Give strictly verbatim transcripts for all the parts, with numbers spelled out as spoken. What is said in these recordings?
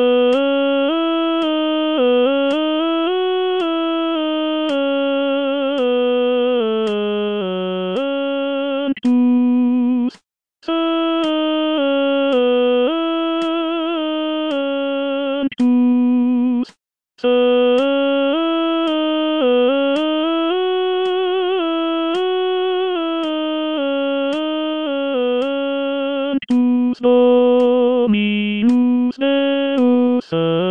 Dominus Deus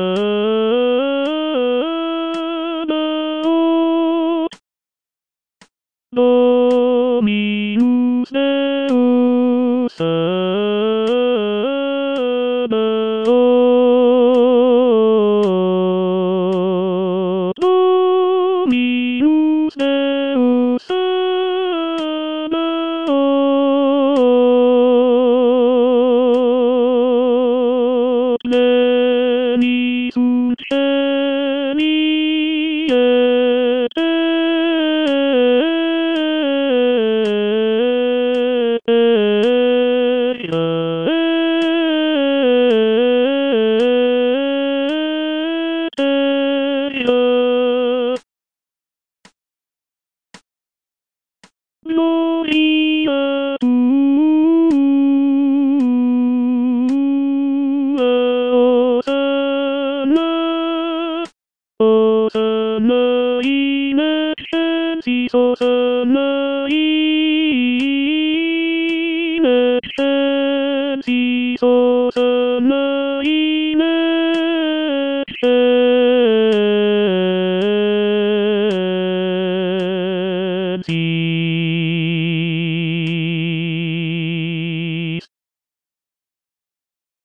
Dominus Deus Dominus Deus Pleni sunt celi et terra. Gloria tua, Hosanna, Hosanna in excelsis, Hosanna in excelsis, Hosanna in excelsis.